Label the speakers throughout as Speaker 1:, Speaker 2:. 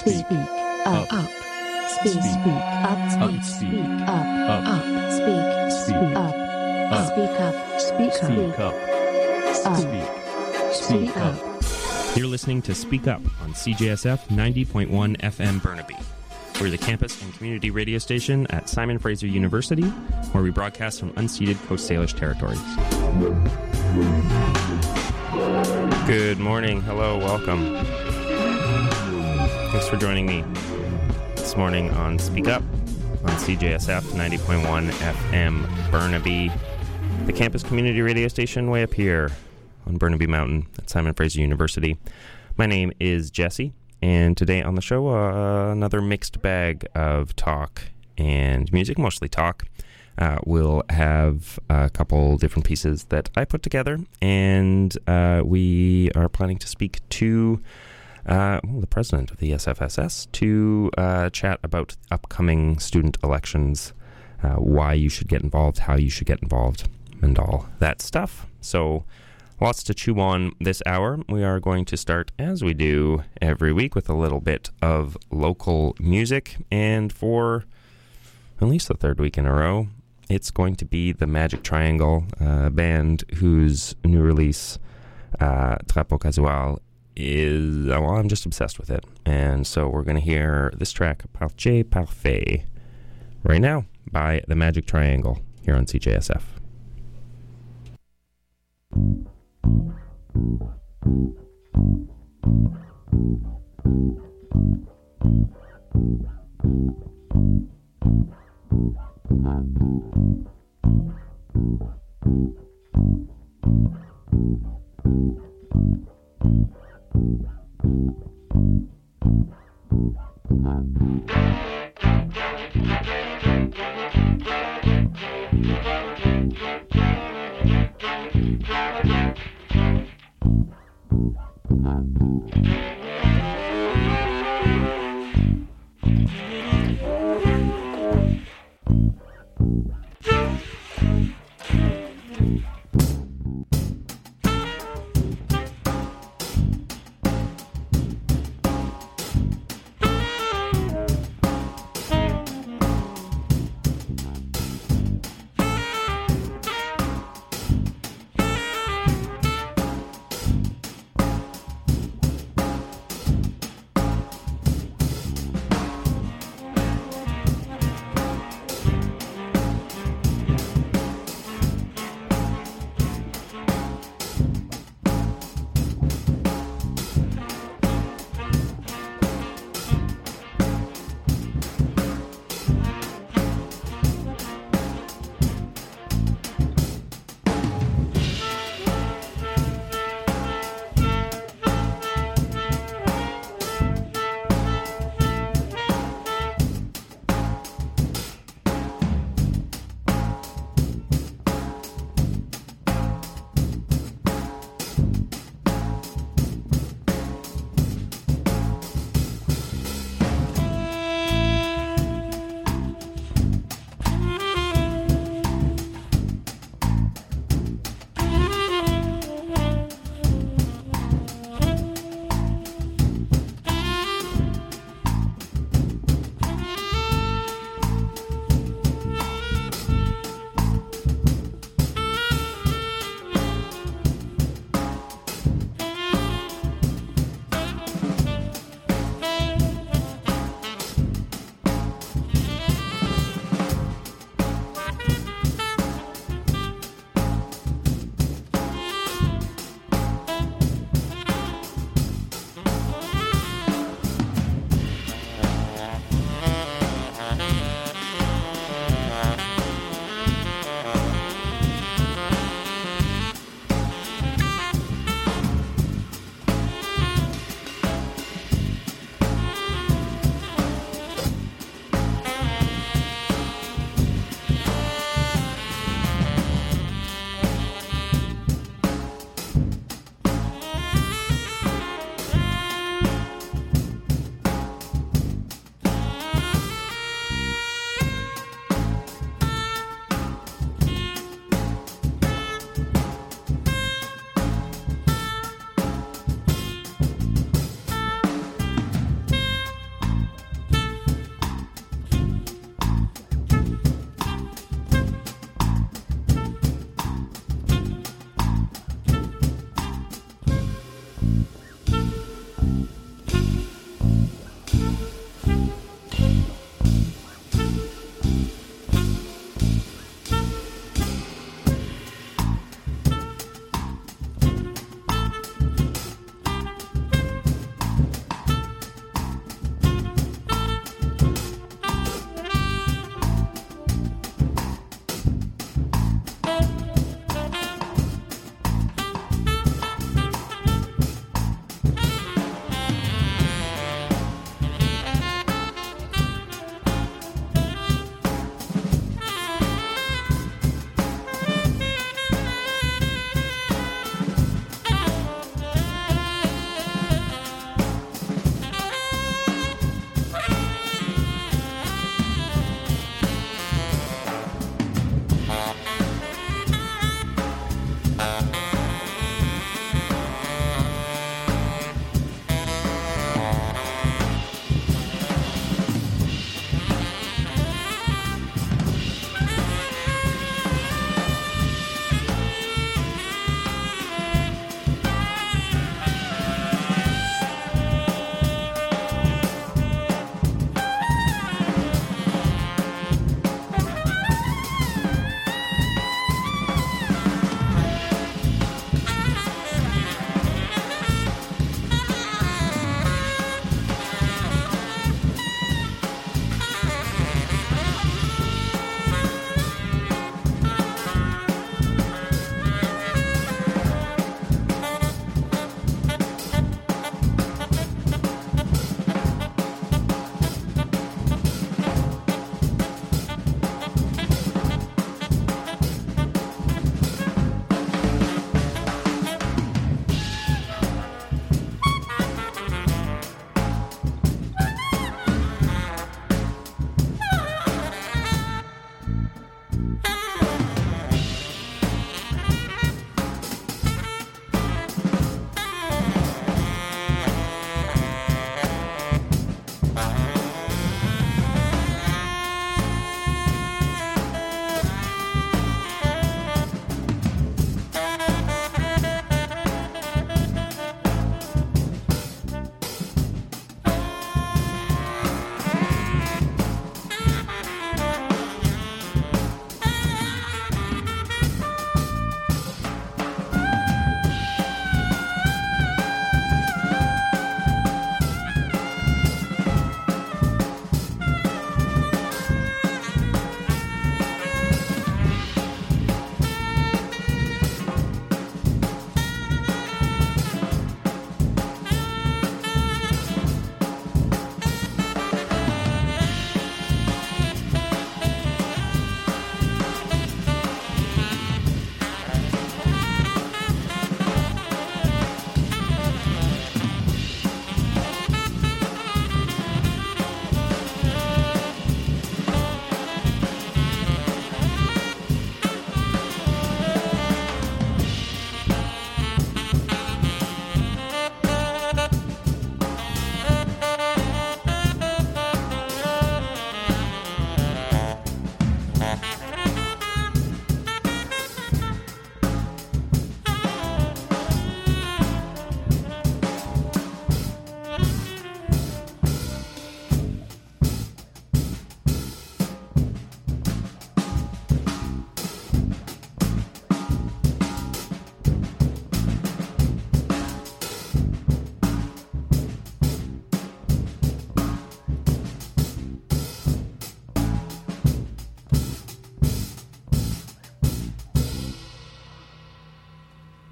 Speaker 1: Speak up. Speak up. Speak up. Speak up. Speak up.
Speaker 2: You're listening to Speak Up on CJSF 90.1 FM Burnaby. We're the campus and community radio station at Simon Fraser University, where we broadcast from unceded Coast Salish territories. Good morning. Hello. Welcome. Thanks for joining me this morning on Speak Up on CJSF 90.1 FM Burnaby, the campus community radio station way up here on Burnaby Mountain at Simon Fraser University. My name is Jesse, and today on the show, another mixed bag of talk and music, mostly talk. We'll have a couple different pieces that I put together, and we are planning to speak to the president of the SFSS to chat about upcoming student elections, why you should get involved, how you should get involved, and all that stuff. So lots to chew on this hour. We are going to start, as we do every week, with a little bit of local music. And for at least the third week in a row, it's going to be the Magic Triangle, band whose new release, Drapeau Casual, is, well, I'm just obsessed with it. And so we're going to hear this track, Parfait Parfait, right now by the Magic Triangle here on CJSF.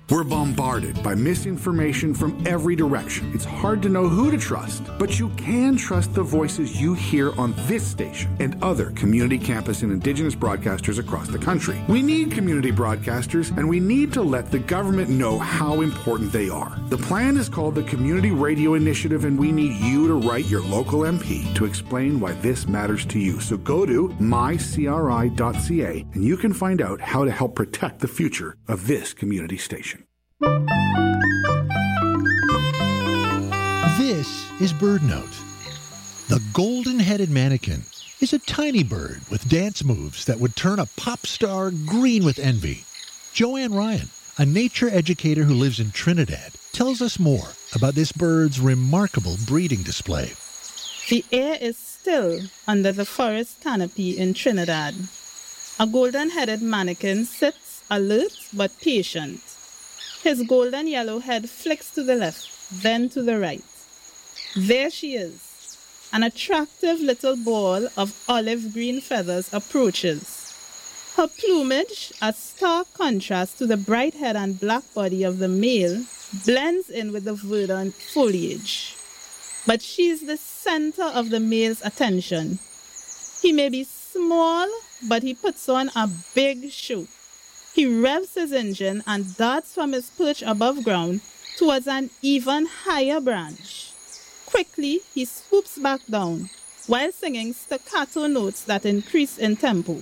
Speaker 3: We're bombarded by misinformation from every direction. It's hard to know who to trust, but you can trust the voices you hear on this station and other community campus and Indigenous broadcasters across the country. We need community broadcasters, and we need to let the government know how important they are. The plan is called the Community Radio Initiative, and we need you to write your local MP to explain why this matters to you. So go to mycri.ca, and you can find out how to help protect the future of this community station.
Speaker 4: This is Bird Note. The golden-headed manakin is a tiny bird with dance moves that would turn a pop star green with envy. Joanne Ryan, a nature educator who lives in Trinidad, tells us more about this bird's remarkable breeding display.
Speaker 5: The air is still under the forest canopy in Trinidad. A golden-headed manakin sits alert but patient. His golden yellow head flicks to the left, then to the right. There she is. An attractive little ball of olive green feathers approaches. Her plumage, a stark contrast to the bright head and black body of the male, blends in with the verdant foliage. But she's the center of the male's attention. He may be small, but he puts on a big show. He revs his engine and darts from his perch above ground towards an even higher branch. Quickly, he swoops back down while singing staccato notes that increase in tempo.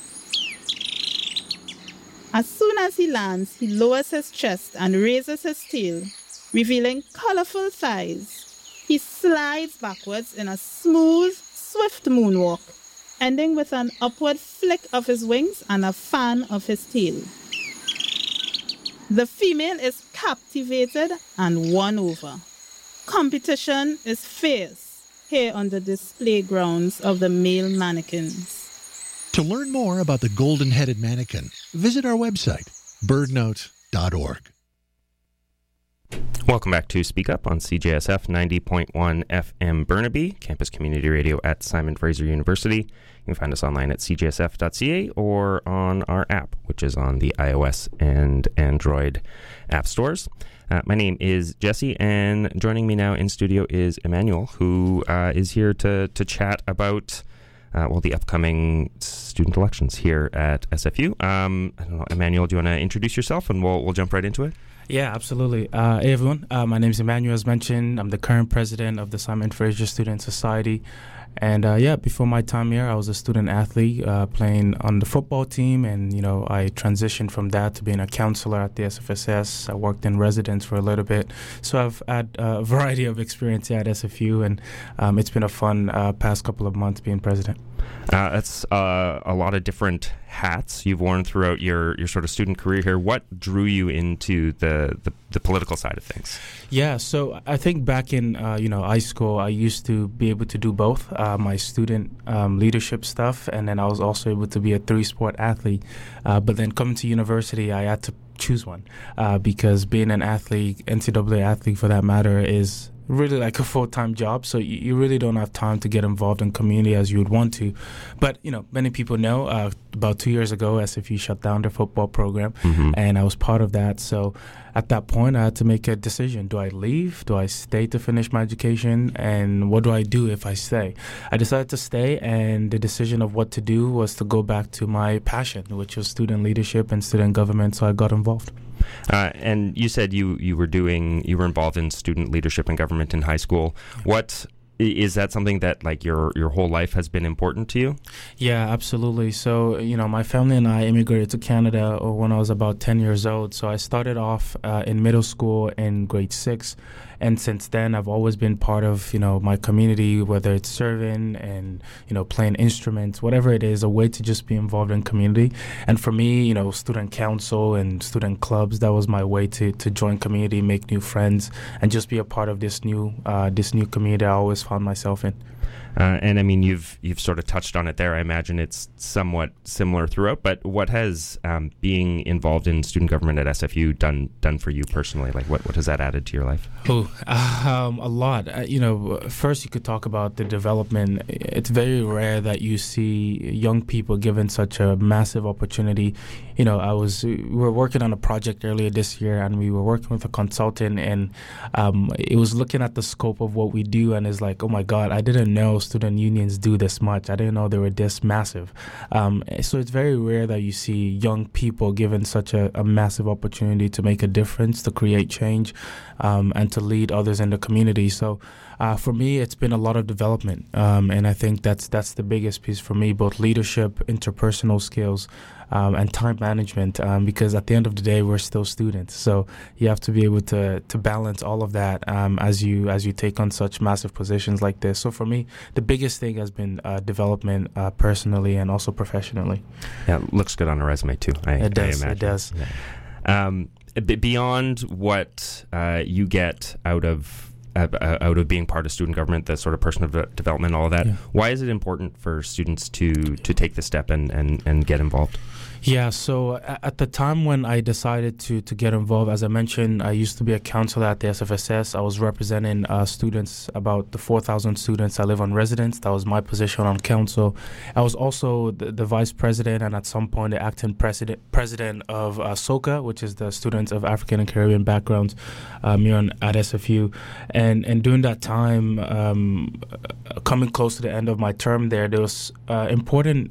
Speaker 5: As soon as he lands, he lowers his chest and raises his tail, revealing colorful thighs. He slides backwards in a smooth, swift moonwalk, ending with an upward flick of his wings and a fan of his tail. The female is captivated and won over. Competition is fierce here on the display grounds of the male mannequins.
Speaker 4: To learn more about the golden-headed manakin, visit our website, birdnote.org.
Speaker 2: Welcome back to Speak Up on CJSF 90.1 FM Burnaby, campus community radio at Simon Fraser University. You can find us online at cjsf.ca or on our app, which is on the iOS and Android app stores. My name is Jesse, and joining me now in studio is Emmanuel, who is here to chat about the upcoming student elections here at SFU. I don't know, Emmanuel, do you want to introduce yourself, and we'll jump right into it?
Speaker 6: Yeah, absolutely. Hey, everyone. My name is Emmanuel, as mentioned. I'm the current president of the Simon Fraser Student Society. And, before my time here, I was a student athlete playing on the football team. And, I transitioned from that to being a counselor at the SFSS. I worked in residence for a little bit. So I've had a variety of experience here at SFU. And it's been a fun past couple of months being president.
Speaker 2: That's a lot of different hats you've worn throughout your sort of student career here. What drew you into the political side of things? Yeah, so I think back in high school, I used to be able to do both my student leadership stuff, and then I was also able to be a 3-sport athlete. But then coming to university, I had to choose one because being an athlete, NCAA athlete for that matter, is really like a full-time job, so you really don't have time to get involved in community as you would want to. But, many people know about 2 years ago, SFU shut down their football program, and I was part of that. So at that point, I had to make a decision. Do I leave? Do I stay to finish my education? And what do I do if I stay? I decided to stay, and the decision of what to do was to go back to my passion, which was student leadership and student government, so I got involved. And you said you were involved in student leadership and government in high school. What is that something that like your whole life has been important to you? Yeah, absolutely. So my family and I immigrated to Canada when I was about 10 years old. So I started off in middle school in grade 6. And since then, I've always been part of, my community, whether it's serving and, playing instruments, whatever it is, a way to just be involved in community. And for me, student council and student clubs, that was my way to join community, make new friends, and just be a part of this new community I always found myself in. And I mean, you've sort of touched on it there. I imagine it's somewhat similar throughout. But what has being involved in student government at SFU done for you personally? Like, what has that added to your life?
Speaker 6: A lot. First you could talk about the development. It's very rare that you see young people given such a massive opportunity. We were working on a project earlier this year, and we were working with a consultant, and it was looking at the scope of what we do, and it's like, oh my God, I didn't know student unions do this much. I didn't know they were this massive. So it's very rare that you see young people given such a massive opportunity to make a difference, to create change, and to lead others in the community. So for me, it's been a lot of development, and I think that's the biggest piece for me, both leadership, interpersonal skills, and time management, because at the end of the day, we're still students. So you have to be able to balance all of that as you take on such massive positions like this. So for me, the biggest thing has been development personally and also professionally.
Speaker 2: Yeah, it looks good on a resume too.
Speaker 6: It does.
Speaker 2: Yeah. Beyond what you get out of being part of student government, the sort of personal development, all of that, why is it important for students to take the step and get involved?
Speaker 6: Yeah, so at the time when I decided to get involved, as I mentioned, I used to be a counselor at the SFSS. I was representing students, about the 4,000 students that live on residence. That was my position on council. I was also the vice president and at some point the acting president of SOCA, which is the Students of African and Caribbean Backgrounds here at SFU. And during that time, coming close to the end of my term there was important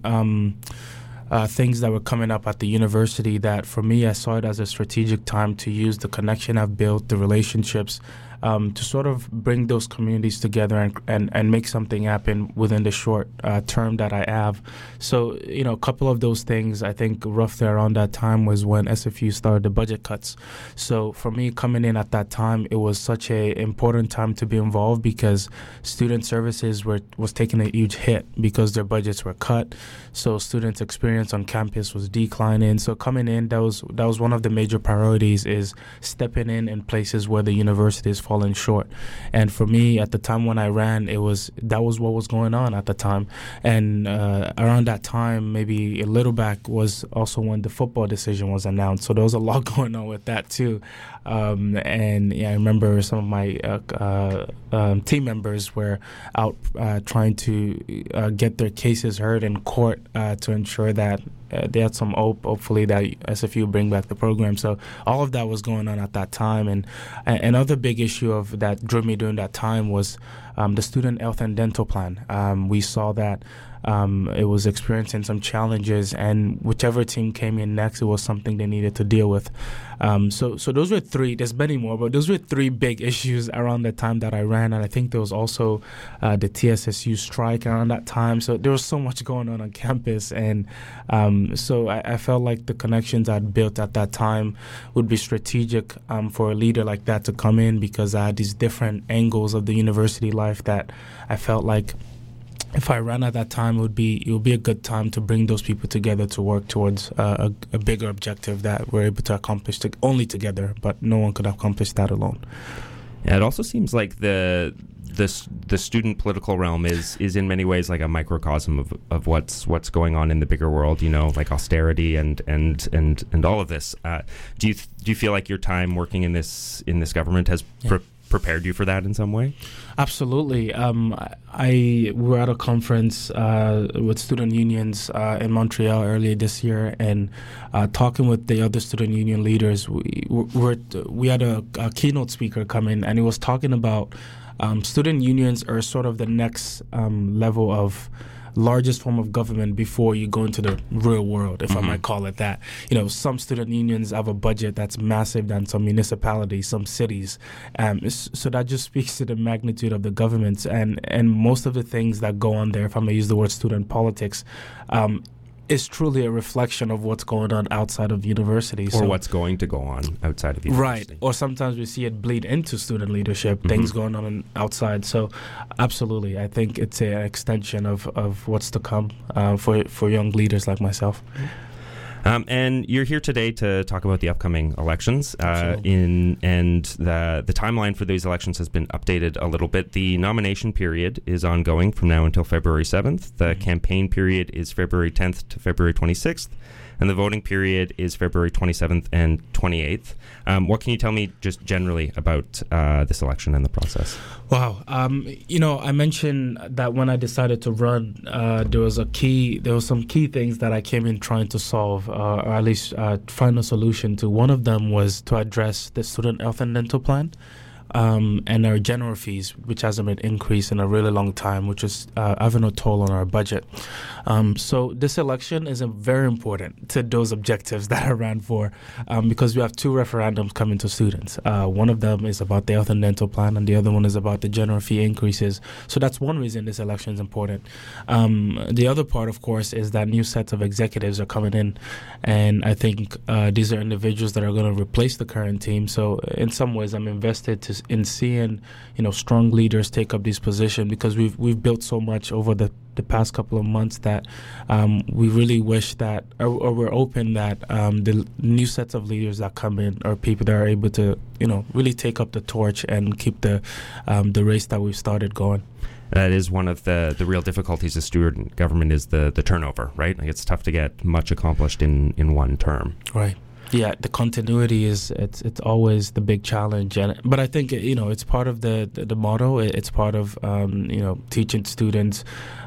Speaker 6: things that were coming up at the university that for me, I saw it as a strategic time to use the connection I've built, the relationships, to sort of bring those communities together and make something happen within the short term that I have. So, a couple of those things, I think roughly around that time was when SFU started the budget cuts. So for me, coming in at that time, it was such an important time to be involved because student services was taking a huge hit because their budgets were cut. So students' experience on campus was declining. So coming in, that was one of the major priorities, is stepping in places where the university is falling short. And for me, at the time when I ran, that was what was going on at the time. And around that time, maybe a little back, was also when the football decision was announced. So there was a lot going on with that too. And I remember some of my team members were out trying to get their cases heard in court to ensure that they had some hope, hopefully, that SFU bring back the program. So all of that was going on at that time. And another big issue of that drew me during that time was the student health and dental plan. We saw that it was experiencing some challenges, and whichever team came in next, it was something they needed to deal with. So those were three. There's many more, but those were three big issues around the time that I ran. And I think there was also the TSSU strike around that time. So there was so much going on campus, and so I felt like the connections I'd built at that time would be strategic for a leader like that to come in, because I had these different angles of the university life that I felt like if I ran at that time, it would be a good time to bring those people together to work towards a bigger objective that we're able to accomplish only together, but no one could accomplish that alone.
Speaker 2: Yeah, it also seems like the student political realm is in many ways like a microcosm of what's going on in the bigger world, like austerity and all of this. Do you feel like your time working in this government has prepared you for that in some way?
Speaker 6: Absolutely. We were at a conference with student unions in Montreal earlier this year, and talking with the other student union leaders, we had a keynote speaker come in, and he was talking about student unions are sort of the next level of largest form of government before you go into the real world, if I might call it that. Some student unions have a budget that's massive than some municipalities, some cities. So that just speaks to the magnitude of the governments, and most of the things that go on there, if I may use the word student politics, is truly a reflection of what's going on outside of university.
Speaker 2: Or what's going to go on outside of university.
Speaker 6: Right. Or sometimes we see it bleed into student leadership, things going on outside. So absolutely, I think it's an extension of what's to come for young leaders like myself.
Speaker 2: And you're here today to talk about the upcoming elections. The timeline for these elections has been updated a little bit. The nomination period is ongoing from now until February 7th. The campaign period is February 10th to February 26th. And the voting period is February 27th and 28th. What can you tell me just generally about this election and the process?
Speaker 6: Wow. I mentioned that when I decided to run, there was some key things that I came in trying to solve, or at least find a solution to. One of them was to address the student health and dental plan. And our general fees, which hasn't been increased in a really long time, which is having a toll on our budget. So this election is very important to those objectives that I ran for, because we have two referendums coming to students. One of them is about the health and dental plan, and the other one is about the general fee increases. So that's one reason this election is important. The other part, of course, is that new sets of executives are coming in, and I think these are individuals that are going to replace the current team. So in some ways, I'm invested in seeing, strong leaders take up this position, because we've built so much over the past couple of months that we really wish that, or we're open that the new sets of leaders that come in are people that are able to, really take up the torch and keep the race that we've started going.
Speaker 2: That is one of the real difficulties of student government is the turnover, right? Like, it's tough to get much accomplished in one term.
Speaker 6: Right. Yeah, the continuity is it's always the big challenge, but I think it's part of the motto. It's part of teaching students.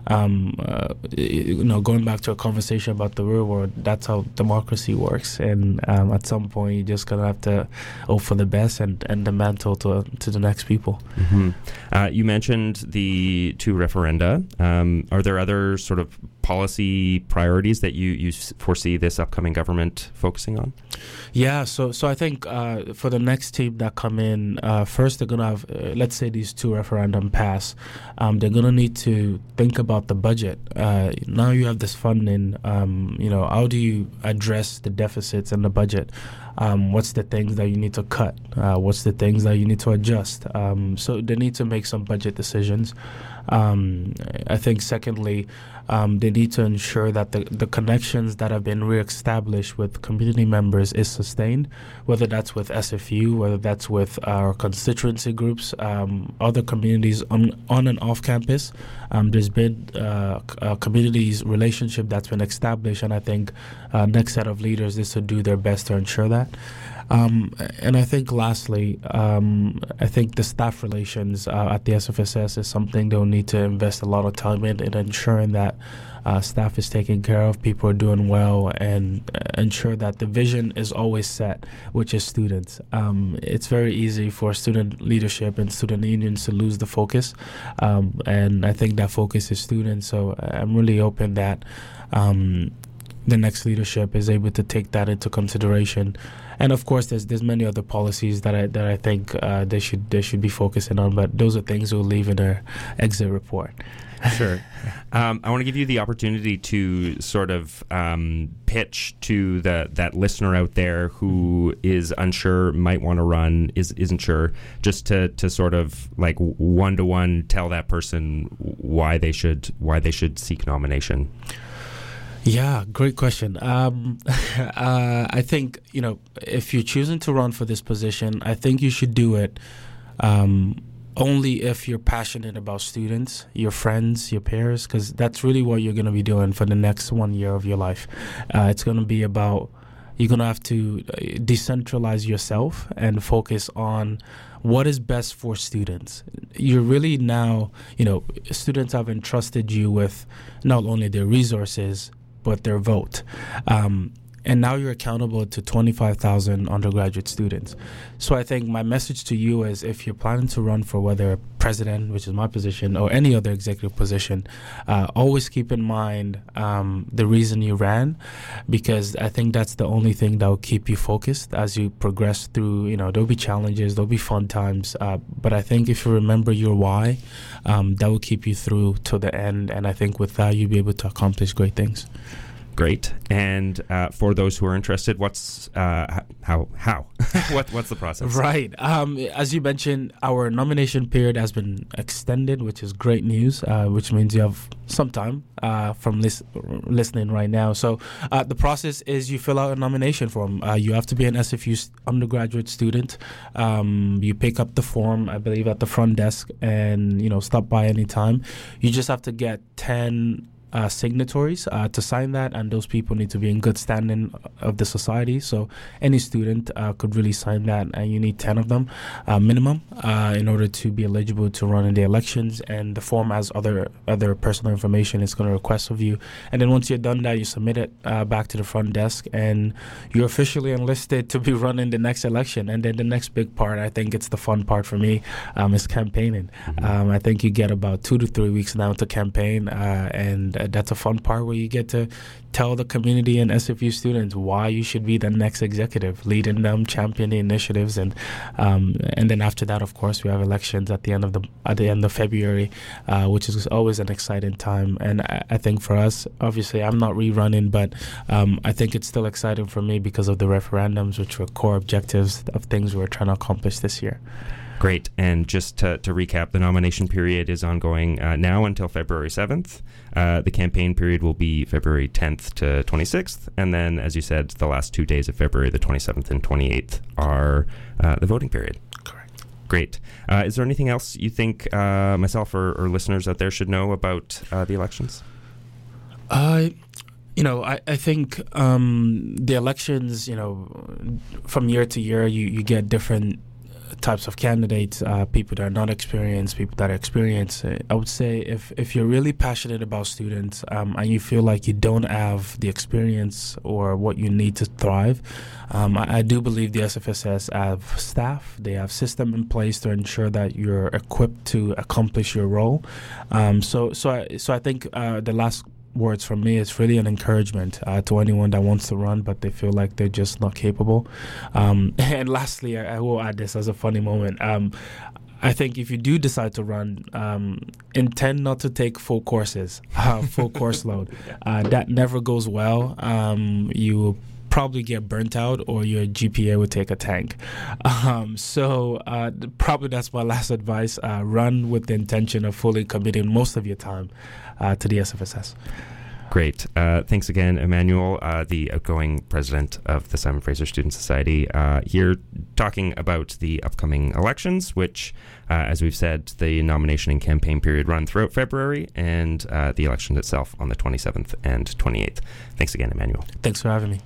Speaker 6: Going back to a conversation about the real world, that's how democracy works. And at some point, you're just gonna have to hope for the best and the mantle to the next people.
Speaker 2: Mm-hmm. You mentioned the two referenda. Are there other sort of policy priorities that you foresee this upcoming government focusing on?
Speaker 6: Yeah, so I think for the next team that come in, first they're going to have, let's say these two referendum pass, they're going to need to think about the budget. Now you have this funding, how do you address the deficits in the budget? What's the things that you need to cut? What's the things that you need to adjust? So they need to make some budget decisions. I think secondly, they need to ensure that the connections that have been reestablished with community members is sustained, whether that's with SFU, whether that's with our constituency groups, other communities on and off campus. There's been a community's relationship that's been established, and I think next set of leaders is to do their best to ensure that. And I think lastly, I think the staff relations at the SFSS is something they'll need to invest a lot of time in ensuring that staff is taken care of, people are doing well, and ensure that the vision is always set, which is students. It's very easy for student leadership and student unions to lose the focus, and I think that focus is students. So I'm really hoping that the next leadership is able to take that into consideration. And of course, there's many other policies that I think they should be focusing on, but those are things we'll leave in their exit report.
Speaker 2: Sure. I want to give you the opportunity to sort of pitch to that listener out there who is unsure, might want to run, isn't sure, just to sort of like one-to-one tell that person why they should seek nomination.
Speaker 6: Yeah, great question. I think, if you're choosing to run for this position, I think you should do it only if you're passionate about students, your friends, your peers, because that's really what you're going to be doing for the next 1 year of your life. It's going to be about, you're going to have to decentralize yourself and focus on what is best for students. You're really now, students have entrusted you with not only their resources, but their vote. And now you're accountable to 25,000 undergraduate students. So I think my message to you is, if you're planning to run for whether president, which is my position, or any other executive position, always keep in mind the reason you ran, because I think that's the only thing that will keep you focused as you progress through. There'll be challenges, there'll be fun times, but I think if you remember your why, that will keep you through to the end. And I think with that, you'll be able to accomplish great things.
Speaker 2: Great. And for those who are interested, what's how what's the process?
Speaker 6: Right. As you mentioned, our nomination period has been extended, which is great news. Which means you have some time from listening right now. So the process is you fill out a nomination form. You have to be an SFU undergraduate student. You pick up the form, I believe, at the front desk, and stop by anytime. You just have to get 10 signatories to sign that, and those people need to be in good standing of the society. So any student could really sign that, and you need 10 of them minimum in order to be eligible to run in the elections. And the form has other personal information it's going to request of you. And then once you're done that, you submit it back to the front desk, and you're officially enlisted to be running the next election. And then the next big part, I think it's the fun part for me, is campaigning. I think you get about 2 to 3 weeks now to campaign, and that's a fun part where you get to tell the community and SFU students why you should be the next executive, leading them, championing initiatives, and then after that, of course, we have elections at the end of February, which is always an exciting time. And I think for us, obviously, I'm not rerunning, but I think it's still exciting for me because of the referendums, which were core objectives of things we're trying to accomplish this year.
Speaker 2: Great. And just to recap, the nomination period is ongoing now until February 7th. The campaign period will be February 10th to 26th. And then, as you said, the last 2 days of February, the 27th and 28th, are the voting period.
Speaker 6: Correct.
Speaker 2: Great. Is there anything else you think myself or listeners out there should know about the elections?
Speaker 6: I think the elections, from year to year, you get different types of candidates, people that are not experienced, people that are experienced. I would say if you're really passionate about students and you feel like you don't have the experience or what you need to thrive, I do believe the SFSS have staff. They have system in place to ensure that you're equipped to accomplish your role. So I think the last words from me is really an encouragement to anyone that wants to run but they feel like they're just not capable. And lastly, I will add this as a funny moment. I think if you do decide to run, intend not to take full courses, full course load. That never goes well. You will probably get burnt out, or your GPA would take a tank. So probably that's my last advice. Run with the intention of fully committing most of your time to the SFSS.
Speaker 2: Great. Thanks again, Emmanuel, the outgoing president of the Simon Fraser Student Society, here talking about the upcoming elections, which, as we've said, the nomination and campaign period run throughout February, and the election itself on the 27th and 28th. Thanks again, Emmanuel.
Speaker 6: Thanks for having me.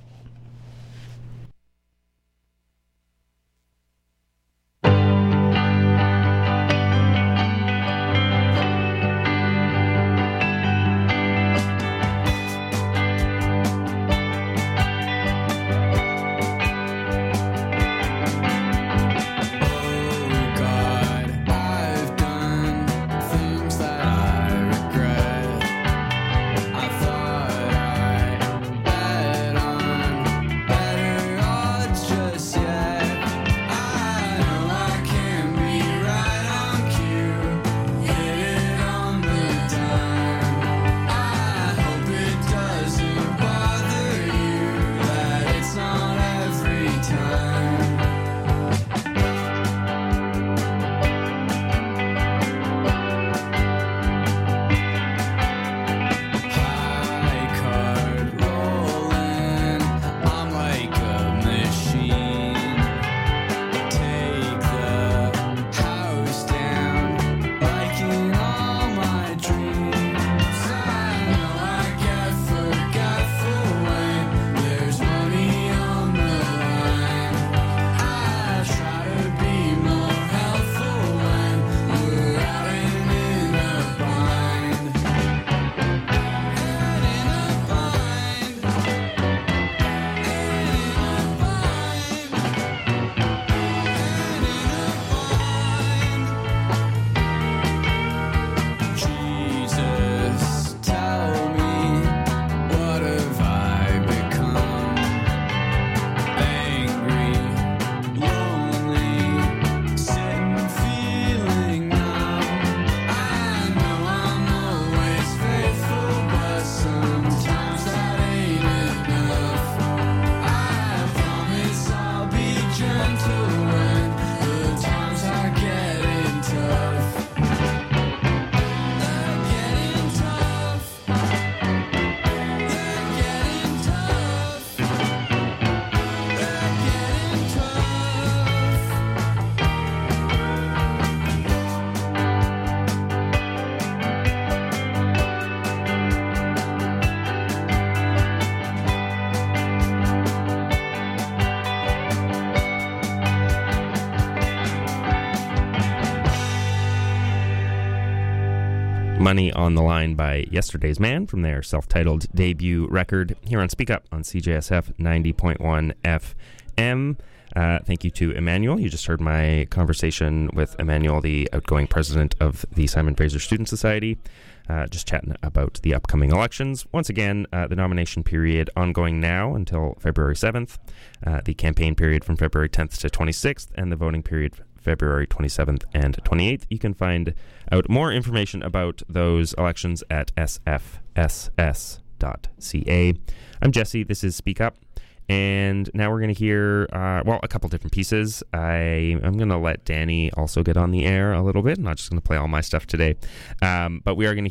Speaker 2: Money on the Line by Yesterday's Man from their self-titled debut record here on Speak Up on CJSF 90.1 FM. Thank you to Emmanuel. You just heard my conversation with Emmanuel, the outgoing president of the Simon Fraser Student Society, just chatting about the upcoming elections. Once again, the nomination period ongoing now until February 7th, the campaign period from February 10th to 26th, and the voting period February 27th and 28th. You can find out more information about those elections at sfss.ca. I'm Jesse. This is Speak Up. And now we're going to hear, a couple different pieces. I'm going to let Danny also get on the air a little bit. I'm not just going to play all my stuff today. But we are going to